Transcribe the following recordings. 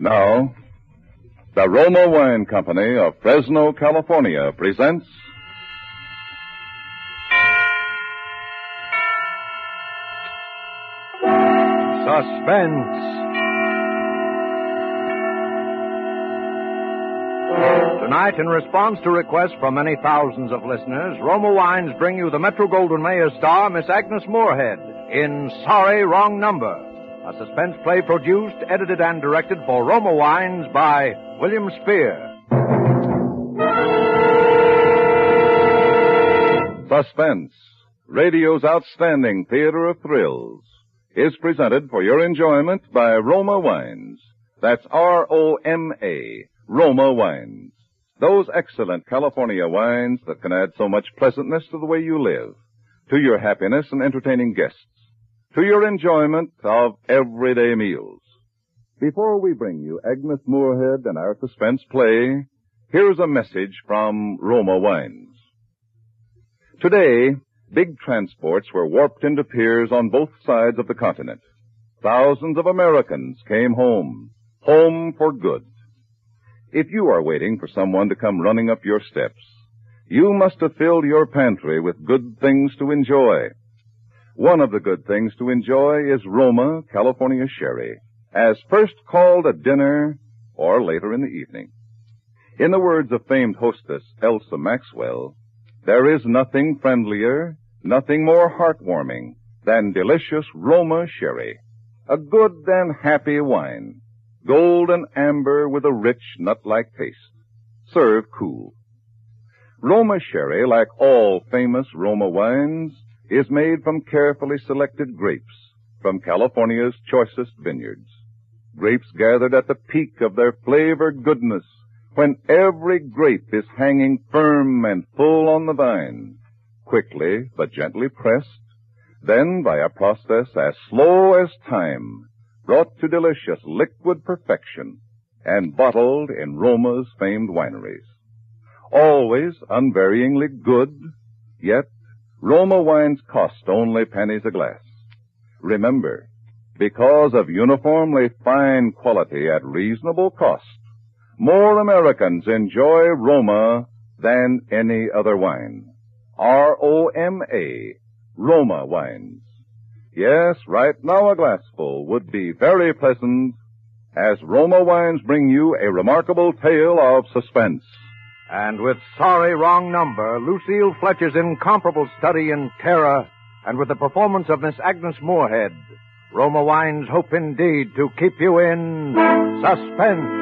Now, the Roma Wine Company of Fresno, California presents Suspense. Tonight, in response to requests from many thousands of listeners, Roma Wines bring you the Metro-Goldwyn-Mayer star, Miss Agnes Moorehead, in Sorry, Wrong Number, a suspense play produced, edited, and directed for Roma Wines by William Spear. Suspense, radio's outstanding theater of thrills, is presented for your enjoyment by Roma Wines. That's R-O-M-A, Roma Wines. Those excellent California wines that can add so much pleasantness to the way you live, to your happiness in entertaining guests, to your enjoyment of everyday meals. Before we bring you Agnes Moorehead and our suspense play, here's a message from Roma Wines. Today, big transports were warped into piers on both sides of the continent. Thousands of Americans came home for good. If you are waiting for someone to come running up your steps, you must have filled your pantry with good things to enjoy. One of the good things to enjoy is Roma California Sherry, as first called at dinner or later in the evening. In the words of famed hostess Elsa Maxwell, there is nothing friendlier, nothing more heartwarming than delicious Roma Sherry, a good and happy wine, golden amber with a rich nut-like taste. Serve cool. Roma Sherry, like all famous Roma wines, is made from carefully selected grapes from California's choicest vineyards. Grapes gathered at the peak of their flavor goodness when every grape is hanging firm and full on the vine, quickly but gently pressed, then by a process as slow as time, brought to delicious liquid perfection and bottled in Roma's famed wineries. Always unvaryingly good, yet Roma wines cost only pennies a glass. Remember, because of uniformly fine quality at reasonable cost, more Americans enjoy Roma than any other wine. R-O-M-A, Roma Wines. Yes, right now a glassful would be very pleasant as Roma Wines bring you a remarkable tale of suspense. And with Sorry, Wrong Number, Lucille Fletcher's incomparable study in terror, and with the performance of Miss Agnes Moorehead, Roma Wines hope indeed to keep you in suspense.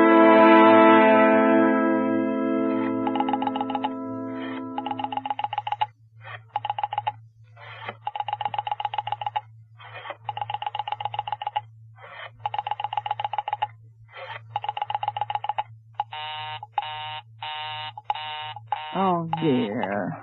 Oh, dear.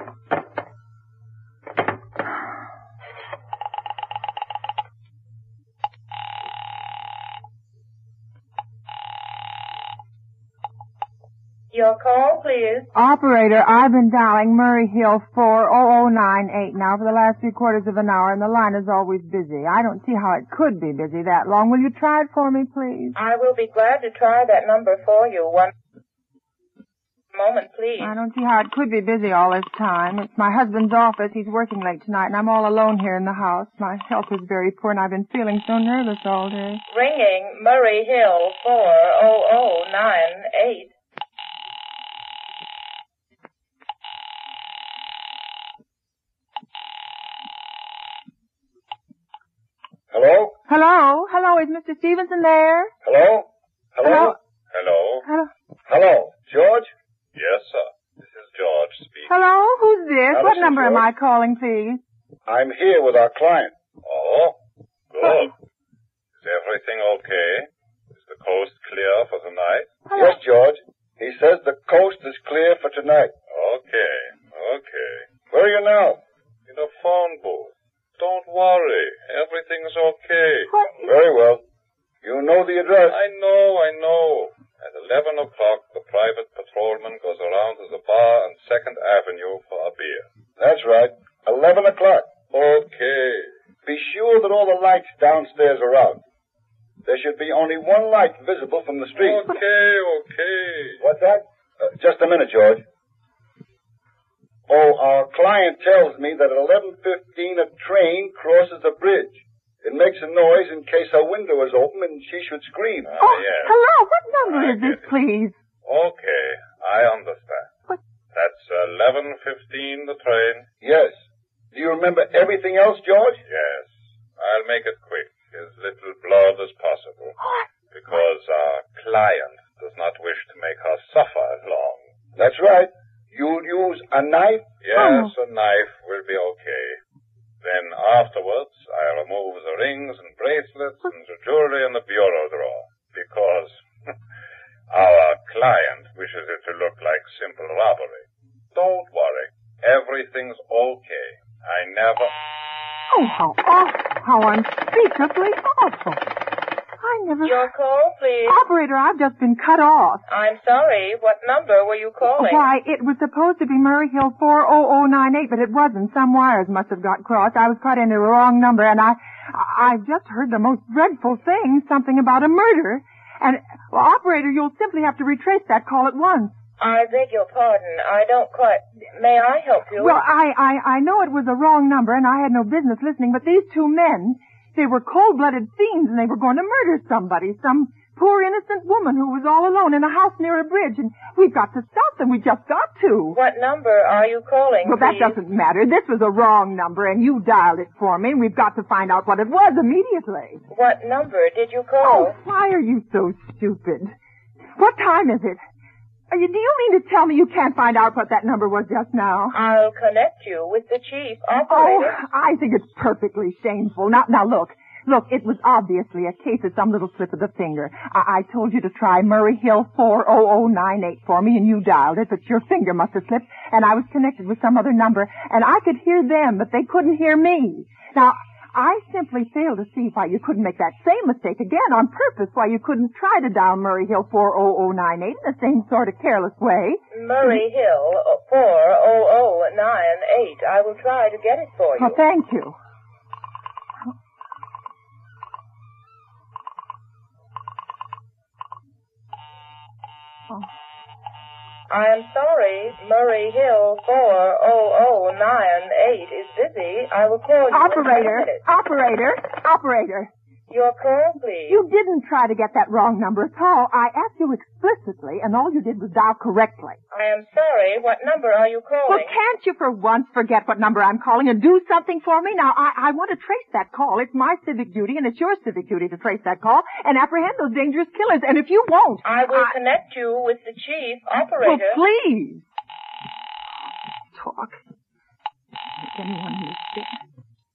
Your call, please. Operator, I've been dialing Murray Hill 40098 now for the last 3/4 of an hour, and the line is always busy. I don't see how it could be busy that long. Will you try it for me, please? I will be glad to try that number for you. One moment, please. I don't see how it could be busy all this time. It's my husband's office. He's working late tonight, and I'm all alone here in the house. My health is very poor, and I've been feeling so nervous all day. Ringing Murray Hill 40098. Hello? Hello? Hello, is Mr. Stevenson there? Hello? Hello? Hello? Hello? Hello? George? Yes, sir. This is George speaking. Hello? Who's this? Now, What this is number am George. I calling, please? I'm here with our client. Oh, good. Is everything okay? Is the coast clear for the night? Hello? Yes, George. He says the coast is clear for tonight. Okay. Where are you now? In a phone booth. Don't worry. Everything's okay. What? Very well. You know the address. I know. At 11 o'clock, the private patrolman goes around to the bar on 2nd Avenue for a beer. That's right. 11 o'clock. Okay. Be sure that all the lights downstairs are out. There should be only one light visible from the street. Okay. What's that? Just a minute, George. Oh, our client tells me that at 11:15 a train crosses a bridge. It makes a noise in case her window is open and she should scream. Yes. Hello, what number is this, please? Okay, I understand. What? That's 11:15, the train. Yes. Do you remember everything else, George? Yes. I'll make it quick, as little blood as possible. What? Because our client does not wish to make her suffer long. That's right. You'll use a knife? Yes, a knife will be okay. Then afterwards, I remove the rings and bracelets and the jewelry in the bureau drawer. Because our client wishes it to look like simple robbery. Don't worry. Everything's okay. I never... Oh, how awful. How unspeakably awful. I never... Your call, please. Operator, I've just been cut off. I'm sorry. What number were you calling? Why, it was supposed to be Murray Hill 40098, but it wasn't. Some wires must have got crossed. I was cut into the wrong number, and I just heard the most dreadful thing, something about a murder. And, well, operator, you'll simply have to retrace that call at once. I beg your pardon. I don't quite... May I help you? Well, I know it was a wrong number, and I had no business listening, but these two men, they were cold-blooded fiends, and they were going to murder somebody, some poor innocent woman who was all alone in a house near a bridge, and we've got to stop them. We just got to. What number are you calling, Well, that please? doesn't matter. This was a wrong number, and you dialed it for me, and we've got to find out what it was immediately. What number did you Oh, call? why are you so stupid? What time is it? Do you mean to tell me you can't find out what that number was just now? I'll connect you with the chief Oh, operator. I think it's perfectly shameful. Now look, it was obviously a case of some little slip of the finger. I told you to try Murray Hill 40098 for me, and you dialed it, but your finger must have slipped, and I was connected with some other number, and I could hear them, but they couldn't hear me. Now, I simply fail to see why you couldn't make that same mistake again on purpose, why you couldn't try to dial Murray Hill 40098 in the same sort of careless way. Murray Hill 40098. I will try to get it for you. Well, thank you. I am sorry. Murray Hill 40098 is busy. I will call you Operator, in 10 minutes. operator. Your call, please. You didn't try to get that wrong number at all. I asked you explicitly, and all you did was dial correctly. I am sorry. What number are you Well, calling? can't you for once forget what number I'm calling and do something for me? Now, I want to trace that call. It's my civic duty, and it's your civic duty to trace that call and apprehend those dangerous killers. And if you won't... I will connect you with the chief Well, operator. please. Talk. Make anyone understand.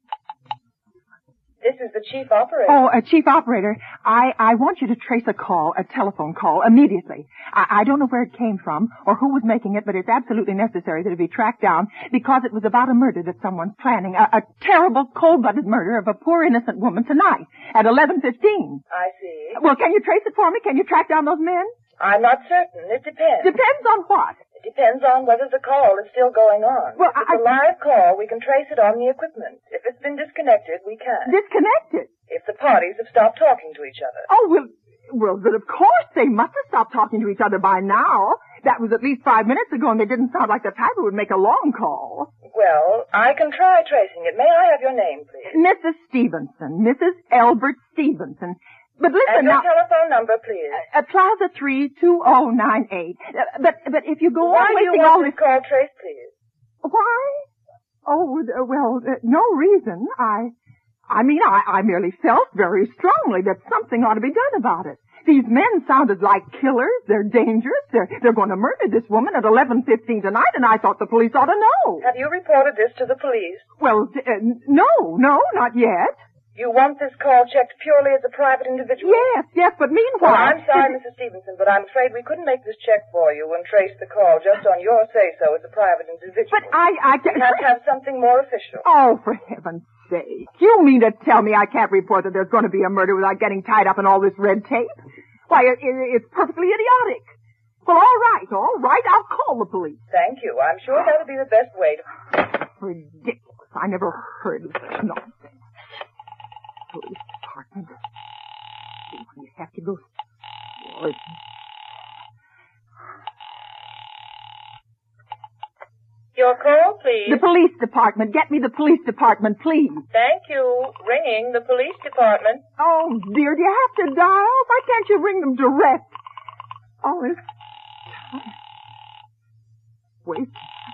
This is the chief operator. Oh, Chief Operator, I want you to trace a call, a telephone call, immediately. I don't know where it came from or who was making it, but it's absolutely necessary that it be tracked down because it was about a murder that someone's planning, a terrible, cold-blooded murder of a poor innocent woman tonight at 11:15. I see. Well, can you trace it for me? Can you track down those men? I'm not certain. It depends. Depends on what? It depends on whether the call is still going on. Well, if it's a live call, we can trace it on the equipment. If it's been disconnected, we can. Disconnected. If the parties have stopped talking to each other. Oh, well, but of course they must have stopped talking to each other by now. That was at least 5 minutes ago, and they didn't sound like the type who would make a long call. Well, I can try tracing it. May I have your name, please? Mrs. Stevenson. Mrs. Albert Stevenson. But listen And your now... telephone number, please. Plaza 32098. But if you go Why on do you wasting all want this... this call traced, please? Why? Oh, well, no reason. I merely felt very strongly that something ought to be done about it. These men sounded like killers. They're dangerous. They're going to murder this woman at 11:15 tonight, and I thought the police ought to know. Have you reported this to the police? Well, no, not yet. You want this call checked purely as a private individual? Yes, but meanwhile... Well, I'm sorry, Mrs. Stevenson, but I'm afraid we couldn't make this check for you and trace the call just on your say-so as a private individual. But I We have to have something more official. Oh, for heaven's sake. You mean to tell me I can't report that there's going to be a murder without getting tied up in all this red tape? Why, it's perfectly idiotic. Well, all right, I'll call the police. Thank you. I'm sure that'll be the best way to... Ridiculous. I never heard of such nonsense. Police department. have to go. Oh, Your call, please. the police department. Get me the police department, please. Thank you. Ringing the police department. Oh, dear, do you have to dial? Why can't you ring them direct? Oh, it's... Wait.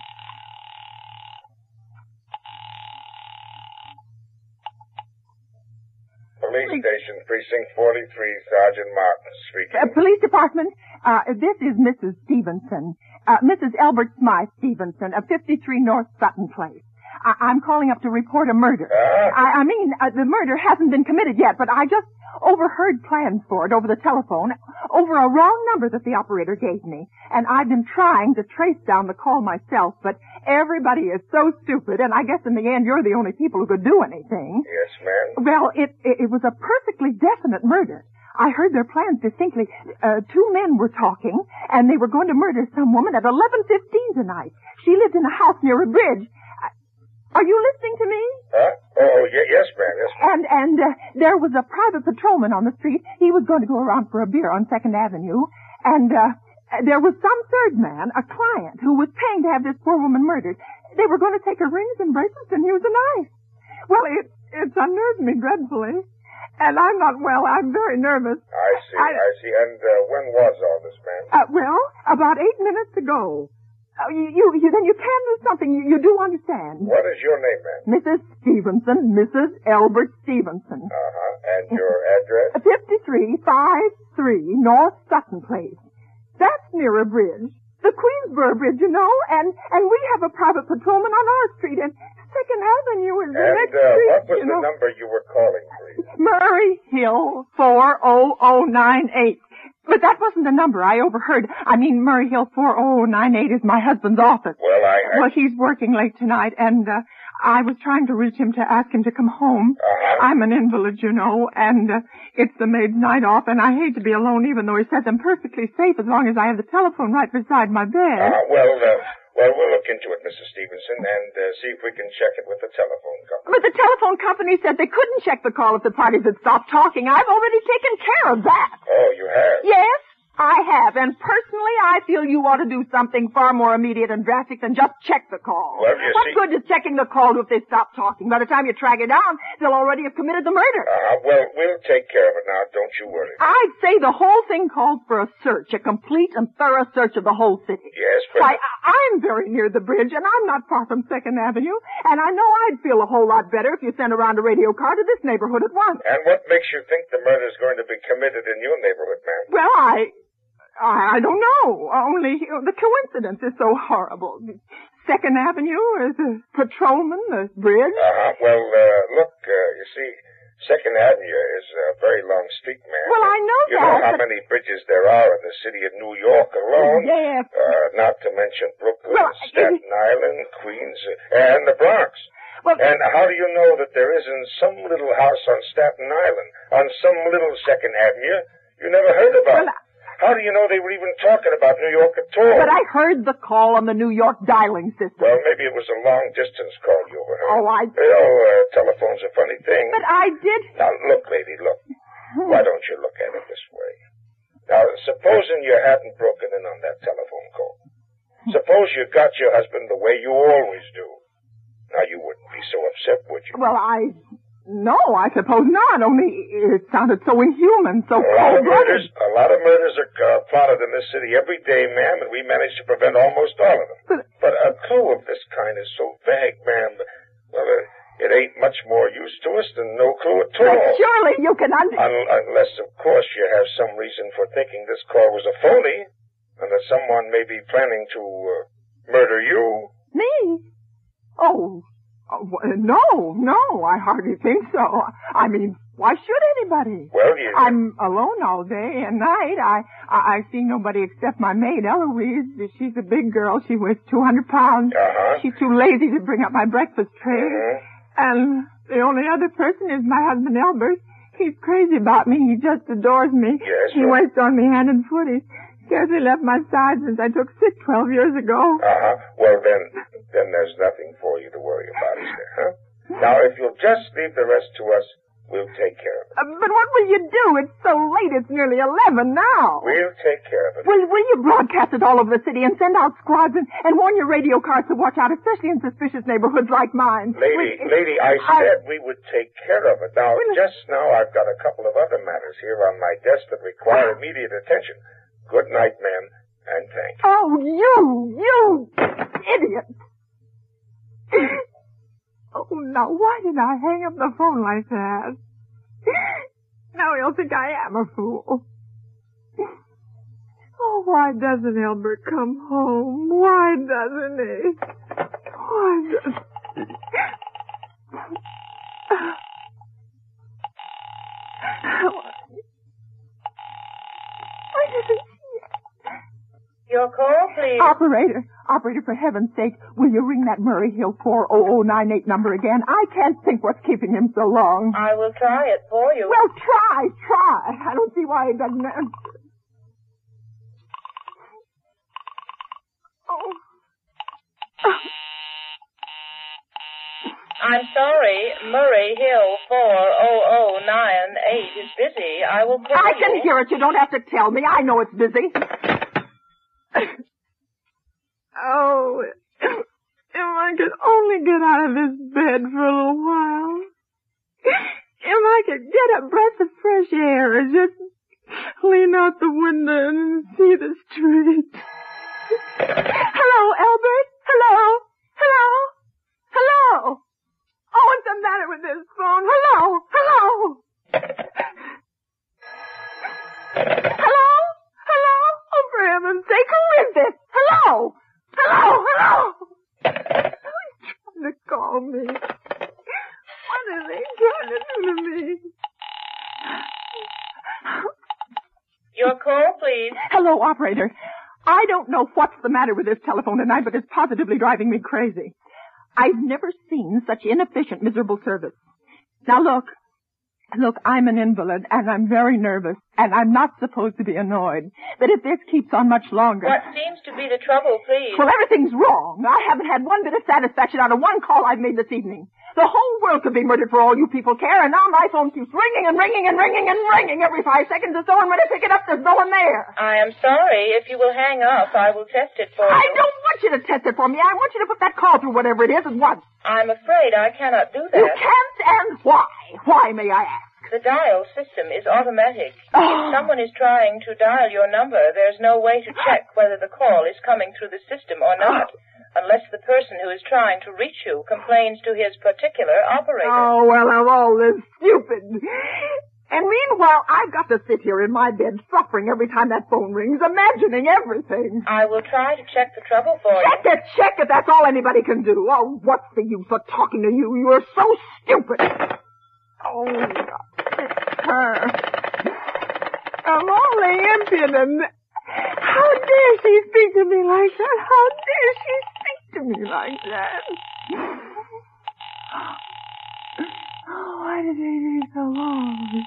Police Station, Precinct 43, Sergeant Martin speaking. Police department, this is Mrs. Stevenson. Mrs. Elbert Smythe Stevenson of 53 North Sutton Place. I'm calling up to report a murder. I mean, the murder hasn't been committed yet, but I just overheard plans for it over the telephone, over a wrong number that the operator gave me. And I've been trying to trace down the call myself, but everybody is so stupid, and I guess in the end you're the only people who could do anything. Yes, ma'am. Well, it was a perfectly definite murder. I heard their plans distinctly. Two men were talking, and they were going to murder some woman at 11:15 tonight. She lived in a house near a bridge. Are you listening to me? Huh? Oh, yes, ma'am. Yes, ma'am. And there was a private patrolman on the street. He was going to go around for a beer on 2nd Avenue. And there was some third man, a client, who was paying to have this poor woman murdered. They were going to take her rings and bracelets and use a knife. Well, it's unnerved me dreadfully. And I'm not well. I'm very nervous. I see. And when was all this, ma'am? Well, about 8 minutes ago. Then you can do something. You do understand. What is your name, ma'am? Mrs. Stevenson, Mrs. Albert Stevenson. And your address? 5353 North Sutton Place. That's near a bridge. The Queensboro Bridge, you know, and we have a private patrolman on our street, and 2nd Avenue is the next street. What was the number you were calling, please? Murray Hill 40098. But that wasn't the number I overheard. I mean, Murray Hill 40098 is my husband's office. Well, he's working late tonight, and I was trying to reach him to ask him to come home. I'm an invalid, you know, and it's the maid's night off, and I hate to be alone, even though he says I'm perfectly safe as long as I have the telephone right beside my bed. Well, we'll look into it, Mrs. Stevenson, and see if we can check it with the telephone company. But the telephone company said they couldn't check the call if the parties had stopped talking. I've already taken care of that. Oh, you have? Yes, I have. And personally, I feel you ought to do something far more immediate and drastic than just check the call. Well, what good is checking the call if they stop talking? By the time you track it down, they'll already have committed the murder. Well, we'll take care of it now. Don't you worry. I'd say the whole thing calls for a search, a complete and thorough search of the whole city. Yes, but... Why, I'm very near the bridge, and I'm not far from 2nd Avenue, and I know I'd feel a whole lot better if you sent around a radio car to this neighborhood at once. And what makes you think the murder's going to be committed in your neighborhood, ma'am? Well, I don't know. Only the coincidence is so horrible. 2nd Avenue is a patrolman, the bridge. Well, look, you see, 2nd Avenue is a very long street, ma'am. Well, I know you know how many bridges there are in the city of New York alone? Yes. Not to mention Brooklyn, Staten Island, Queens, and the Bronx. Well, and how do you know that there isn't some little house on Staten Island, on some little 2nd Avenue you never heard about? How do you know they were even talking about New York at all? But I heard the call on the New York dialing system. Well, maybe it was a long-distance call you overheard. Oh, telephone's a funny thing. But I did... Now, look, lady, look. Why don't you look at it this way? Now, supposing you hadn't broken in on that telephone call. Suppose you got your husband the way you always do. Now, you wouldn't be so upset, would you? Well, No, I suppose not, only it sounded so inhuman, so cold-blooded. A lot of murders are plotted in this city every day, ma'am, and we manage to prevent almost all of them. But a clue of this kind is so vague, ma'am. Well, it ain't much more use to us than no clue at all. But surely you can Unless, of course, you have some reason for thinking this call was a phony, and that someone may be planning to murder you. Me? Oh, no, I hardly think so. I mean, why should anybody? Well, I'm alone all day and night. I see nobody except my maid, Eloise. She's a big girl. She weighs 200 pounds. She's too lazy to bring up my breakfast tray. And the only other person is my husband, Albert. He's crazy about me. He just adores me. Yes, he waits on me hand and foot. He's scarcely left my side since I took sick 12 years ago. Well, then there's nothing for you to worry about, is there, huh? Now, if you'll just leave the rest to us, We'll take care of it. But what will you do? It's so late. It's nearly 11 now. We'll take care of it. Will you broadcast it all over the city and send out squads and warn your radio cars to watch out, especially in suspicious neighborhoods like mine? Lady, I said we would take care of it. Now, just now I've got a couple of other matters here on my desk that require immediate attention. Good night, ma'am, and thank you. Oh, you idiot. Oh, now, why did I hang up the phone like that? Now he'll think I am a fool. Oh, why doesn't Albert come home? Why doesn't he? Why doesn't he? Why doesn't he? Your call, please. Operator, for heaven's sake, will you ring that Murray Hill 40098 number again? I can't think what's keeping him so long. I will try it for you. Well, try. I don't see why he doesn't answer. Oh. I'm sorry, Murray Hill 40098 is busy. I will call you. I can hear it. You don't have to tell me. I know it's busy. Oh, if I could only get out of this bed for a little while. If I could get a breath of fresh air and just lean out the window and see the street. Hello, Albert? Hello? Oh, what's the matter with this phone? Hello? Oh, for heaven's sake, who is this? Hello? He's trying to call me. What is he trying to do to me? Your call, please. Hello, operator. I don't know what's the matter with this telephone tonight, but it's positively driving me crazy. I've never seen such inefficient, miserable service. Now look, I'm an invalid, and I'm very nervous, and I'm not supposed to be annoyed. But if this keeps on much longer... What seems to be the trouble, please? Well, everything's wrong. I haven't had one bit of satisfaction out of one call I've made this evening. The whole world could be murdered for all you people care, and now my phone keeps ringing and ringing and ringing and ringing every 5 seconds or so, and when I pick it up, there's no one there. I am sorry. If you will hang up, I will test it for you. I don't want you to test it for me. I want you to put that call through whatever it is at once. I'm afraid I cannot do that. You can't, and why? Why, may I ask? The dial system is automatic. Oh. If someone is trying to dial your number, there's no way to check whether the call is coming through the system or not, unless the person who is trying to reach you complains to his particular operator. Oh, well, I'm all this stupid. And meanwhile, I've got to sit here in my bed suffering every time that phone rings, imagining everything. I will try to check the trouble for you. Check it. That's all anybody can do. Oh, what's the use of talking to you? You're so stupid. Oh, it's her. I'm only impudent. How dare she speak to me like that? How dare she speak to me like that? Oh, why did they take so long?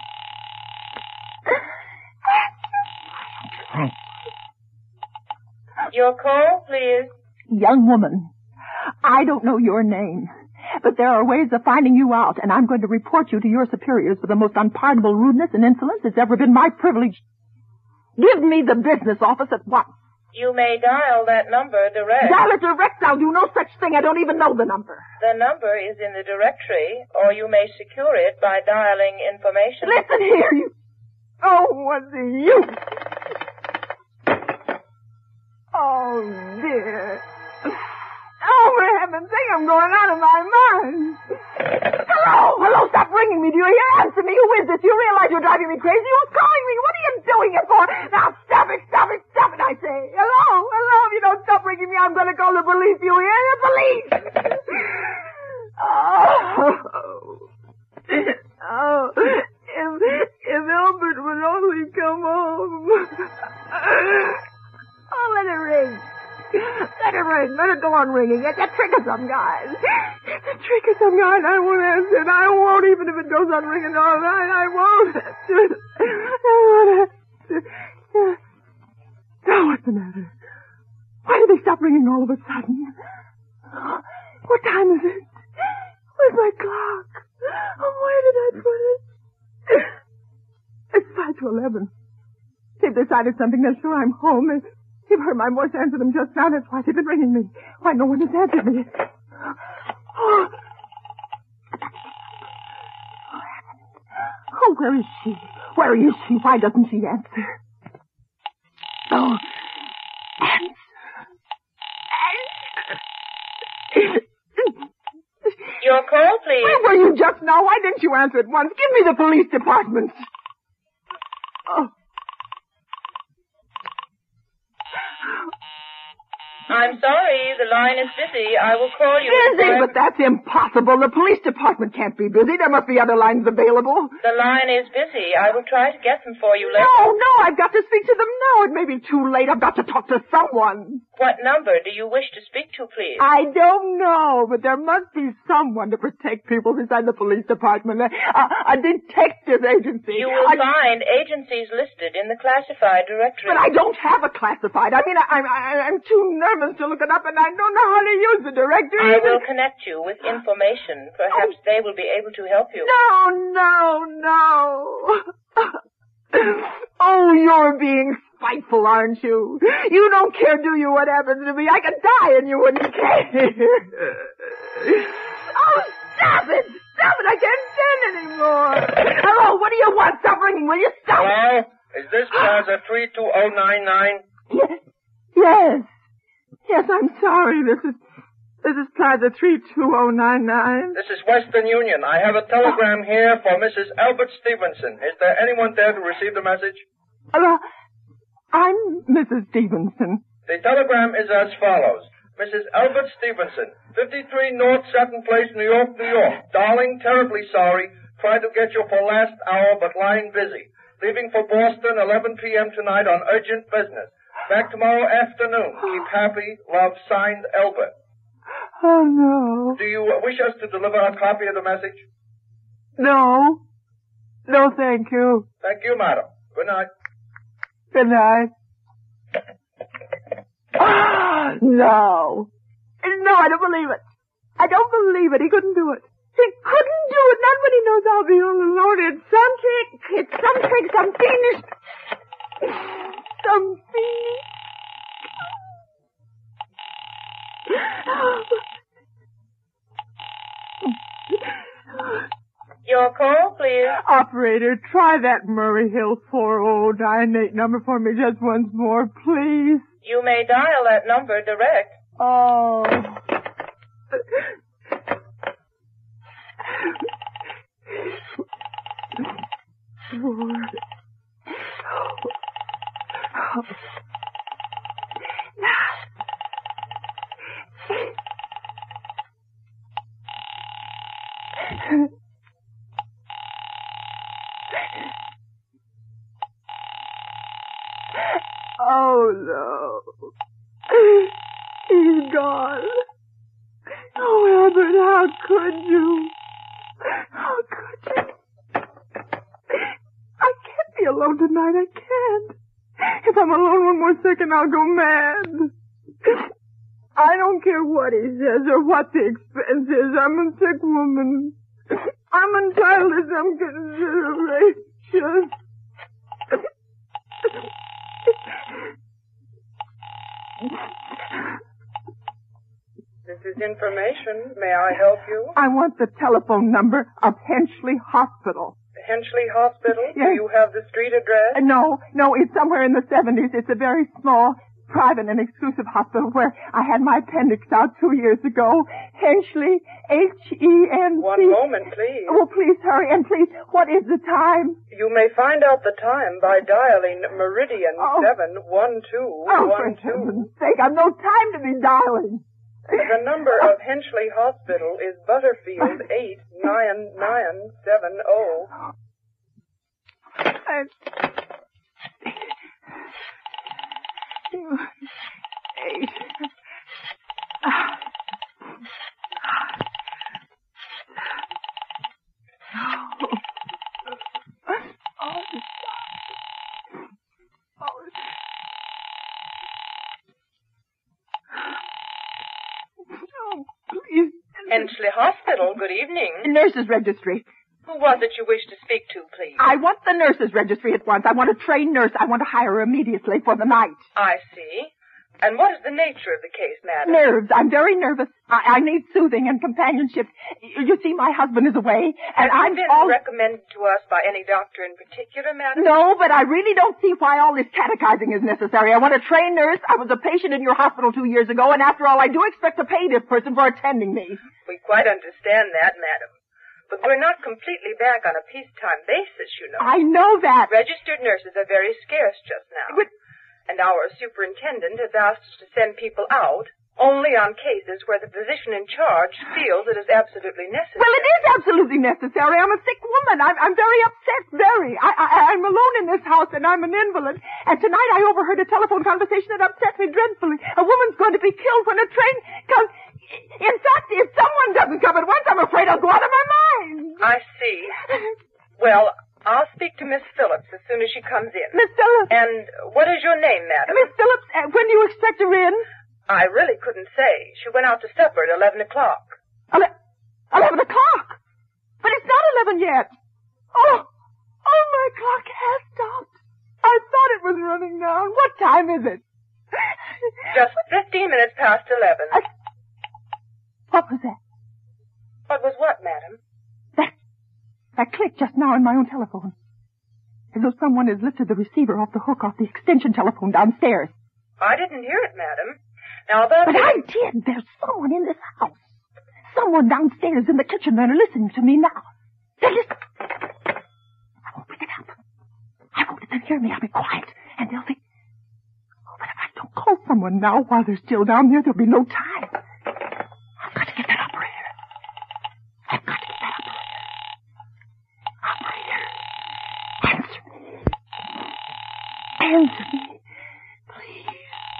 Your call, please. Young woman, I don't know your name, but there are ways of finding you out, and I'm going to report you to your superiors for the most unpardonable rudeness and insolence it's ever been my privilege. Give me the business office at once. You may dial that number direct. Dial it direct? I'll do no such thing. I don't even know the number. The number is in the directory, or you may secure it by dialing information. Listen here, you... Oh, what's the use? Oh, dear. Oh, for heaven's sake, I'm going out of my mind. Hello, stop ringing me. Do you hear? Answer me. Who is this? You realize you're driving me crazy? Who's calling me? What are you doing it for? Now, stop it, I say. Hello, if you don't stop ringing me, I'm going to call the police. You hear? The police! If Albert would only come home. Oh, let it ring. Let it ring. Let it go on ringing. It's a trick of some kind. It's a trick of some kind. I won't answer it. I won't, even if it goes on ringing all night. I won't answer it. I won't answer it. Now, what's the matter? Why did they stop ringing all of a sudden? What time is it? Where's my clock? Oh, where did I put it? See if they decided something. They're sure I'm home. They've heard my voice answer them just now. That's why they've been ringing me. Why no one has answered me. Oh, where is she? Where is she? Why doesn't she answer? Oh, answer. Your call, please. Where were you just now? Why didn't you answer at once? Give me the police department. Oh. I'm sorry, the line is busy. I will call you. Busy? But that's impossible. The police department can't be busy. There must be other lines available. The line is busy. I will try to get them for you later. No, I've got to speak to them now. It may be too late. I've got to talk to someone. What number do you wish to speak to, please? I don't know, but there must be someone to protect people inside the police department. A detective agency. You will find agencies listed in the classified directory. But I don't have a classified. I mean, I'm too nervous to look it up, and I don't know how to use the directory. I will connect you with information. Perhaps they will be able to help you. No. Oh, you're being spiteful, aren't you? You don't care, do you, what happens to me? I could die and you wouldn't care. Oh, stop it! I can't stand anymore. Hello, what do you want? Stop ringing, will you? Stop! Hello? Is this Plaza 32099? Yes, I'm sorry. This is Plaza 32099. This is Western Union. I have a telegram here for Mrs. Albert Stevenson. Is there anyone there to receive the message? I'm Mrs. Stevenson. The telegram is as follows. Mrs. Albert Stevenson, 53 North Sutton Place, New York, New York. Darling, terribly sorry. Tried to get you for last hour, but line busy. Leaving for Boston, 11 p.m. tonight on urgent business. Back tomorrow afternoon. Keep happy. Love, signed, Albert. Oh, no. Do you wish us to deliver a copy of the message? No. No, thank you. Thank you, madam. Good night. Good night. No, I don't believe it. I don't believe it. He couldn't do it. He couldn't do it. Not when he knows I'll be all alone. It's some trick, some fiendish. Your call, please. Operator, try that Murray Hill 4098 number for me just once more, please. You may dial that number direct. Oh. Oh, no. He's gone. Oh, Albert, how could you? How could you? I can't be alone tonight. I can't. If I'm alone one more second, I'll go mad. I don't care what he says or what the expense is. I'm a sick woman. I'm entitled to some consideration. This is information. May I help you? I want the telephone number of Henchley Hospital. Henchley Hospital? Yes. Do you have the street address? No, it's somewhere in the 70s. It's a very small, private and exclusive hospital where I had my appendix out 2 years ago. Henchley, H-E-N-C. One moment, please. Oh, please hurry. And please, what is the time? You may find out the time by dialing Meridian 71212. Oh, for heaven's sake, I've no time to be dialing. The number of Henchley Hospital is Butterfield 89970. Eight. Henchley Hospital, good evening. Nurse's registry. Who was it you wished to speak to, please? I want the nurses' registry at once. I want a trained nurse. I want to hire her immediately for the night. I see. And what is the nature of the case, madam? Nerves. I'm very nervous. I need soothing and companionship. You see, my husband is away, and Have you been recommended to us by any doctor in particular, madam? No, but I really don't see why all this catechizing is necessary. I want a trained nurse. I was a patient in your hospital 2 years ago, and after all, I do expect to pay this person for attending me. We quite understand that, madam. But we're not completely back on a peacetime basis, you know. I know that. Registered nurses are very scarce just now. And our superintendent has asked us to send people out only on cases where the physician in charge feels it is absolutely necessary. Well, it is absolutely necessary. I'm a sick woman. I'm very upset, very. I'm alone in this house, and I'm an invalid. And tonight I overheard a telephone conversation that upset me dreadfully. A woman's going to be killed when a train comes. In fact, if someone doesn't come at once, I'm afraid I'll go out of my mind. I see. Well, I'll speak to Miss Phillips as soon as she comes in. Miss Phillips? And what is your name, madam? Miss Phillips, when do you expect her in? I really couldn't say. She went out to supper at 11 o'clock. 11 o'clock? But it's not 11 yet. Oh, my clock has stopped. I thought it was running down. What time is it? Just 15 minutes past 11. What was that? What was what, madam? That clicked just now on my own telephone. As though someone has lifted the receiver off the hook off the extension telephone downstairs. I didn't hear it, madam. Now about... But I did. There's someone in this house. Someone downstairs in the kitchen that are listening to me now. They're listening. I won't pick it up. I won't let them hear me. I'll be quiet. And they'll think... Oh, but if I don't call someone now while they're still down there, there'll be no time. I've got to get that operator. I've got to get that operator. Operator, answer me. Answer me. Please.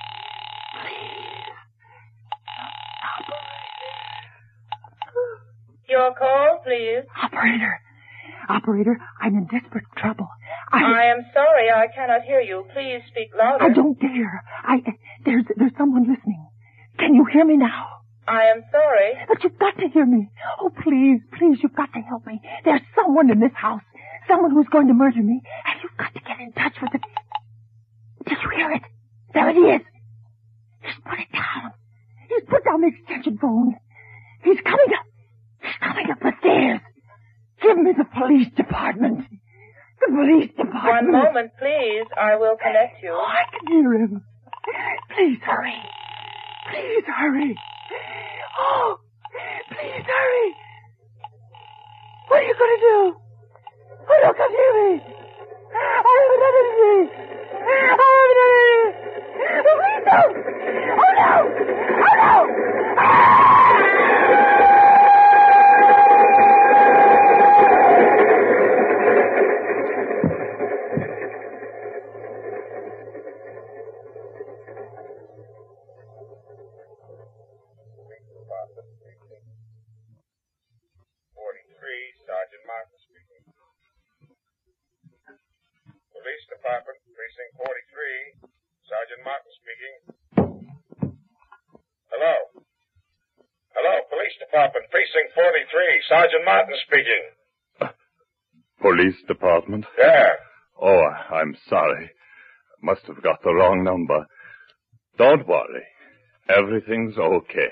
Your call, please. Operator, I'm in desperate trouble. I am sorry I cannot hear you. Please speak louder. I don't dare. There's someone listening. Can you hear me now? I am sorry. But you've got to hear me. Oh, please, you've got to help me. There's someone in this house. Someone who's going to murder me. And you've got to get in touch with it. Did you hear it? There it is. He's put it down. He's put down the extension phone. He's coming up. He's coming up the stairs. Give me the police department. The police department. One moment, please. I will connect you. Oh, I can hear him. Please hurry. Please hurry. Oh, please hurry. What are you going to do? Oh, don't come near me. I haven't done anything. Oh, please don't. Oh, no. Oh, no. Ah! Sergeant Martin speaking. Police Department, Precinct 43. Sergeant Martin speaking. Hello. Police Department, Precinct 43. Sergeant Martin speaking. Police Department? Yeah. Oh, I'm sorry. Must have got the wrong number. Don't worry. Everything's okay.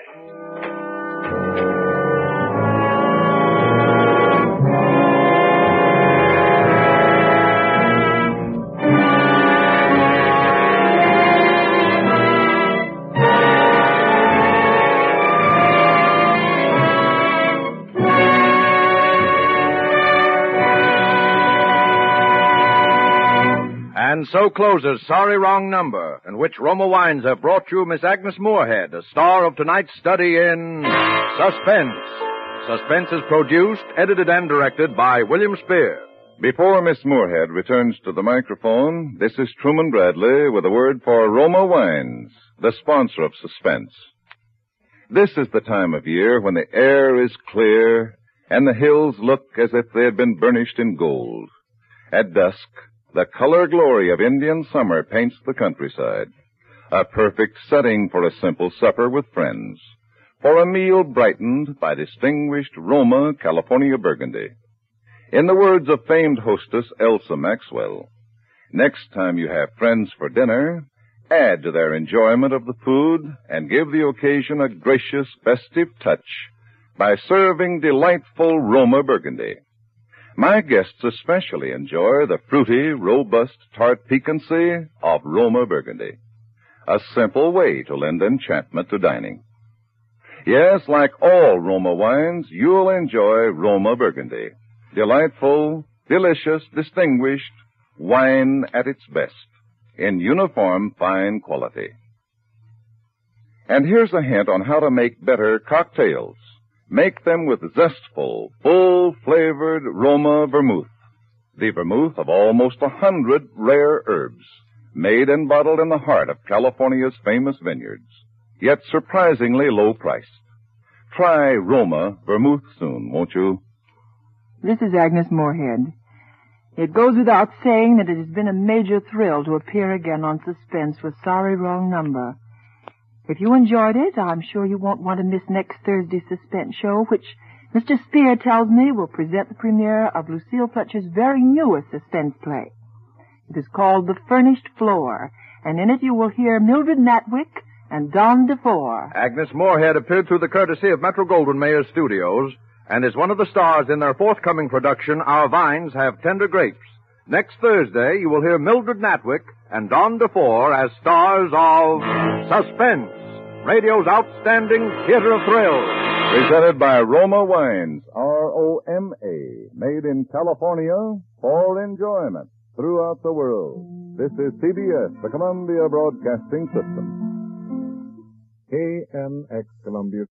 And so closes Sorry Wrong Number, in which Roma Wines have brought you Miss Agnes Moorehead, a star of tonight's study in Suspense. Suspense is produced, edited, and directed by William Spear. Before Miss Moorehead returns to the microphone, this is Truman Bradley with a word for Roma Wines, the sponsor of Suspense. This is the time of year when the air is clear and the hills look as if they had been burnished in gold. At dusk, the color glory of Indian summer paints the countryside. A perfect setting for a simple supper with friends. For a meal brightened by distinguished Roma California Burgundy. In the words of famed hostess Elsa Maxwell, next time you have friends for dinner, add to their enjoyment of the food and give the occasion a gracious, festive touch by serving delightful Roma Burgundy. My guests especially enjoy the fruity, robust, tart piquancy of Roma Burgundy, a simple way to lend enchantment to dining. Yes, like all Roma wines, you'll enjoy Roma Burgundy. Delightful, delicious, distinguished, wine at its best, in uniform fine quality. And here's a hint on how to make better cocktails. Make them with zestful, full-flavored Roma vermouth, the vermouth of almost 100 rare herbs, made and bottled in the heart of California's famous vineyards, yet surprisingly low-priced. Try Roma vermouth soon, won't you? This is Agnes Moorehead. It goes without saying that it has been a major thrill to appear again on Suspense with Sorry Wrong Number. If you enjoyed it, I'm sure you won't want to miss next Thursday's Suspense show, which Mr. Spear tells me will present the premiere of Lucille Fletcher's very newest suspense play. It is called The Furnished Floor, and in it you will hear Mildred Natwick and Don DeFore. Agnes Moorehead appeared through the courtesy of Metro-Goldwyn-Mayer Studios and is one of the stars in their forthcoming production, Our Vines Have Tender Grapes. Next Thursday, you will hear Mildred Natwick and Don DeFore as stars of Suspense, radio's outstanding theater of thrills. Presented by Roma Wines, R-O-M-A, made in California for enjoyment throughout the world. This is CBS, the Columbia Broadcasting System. KNX Columbia.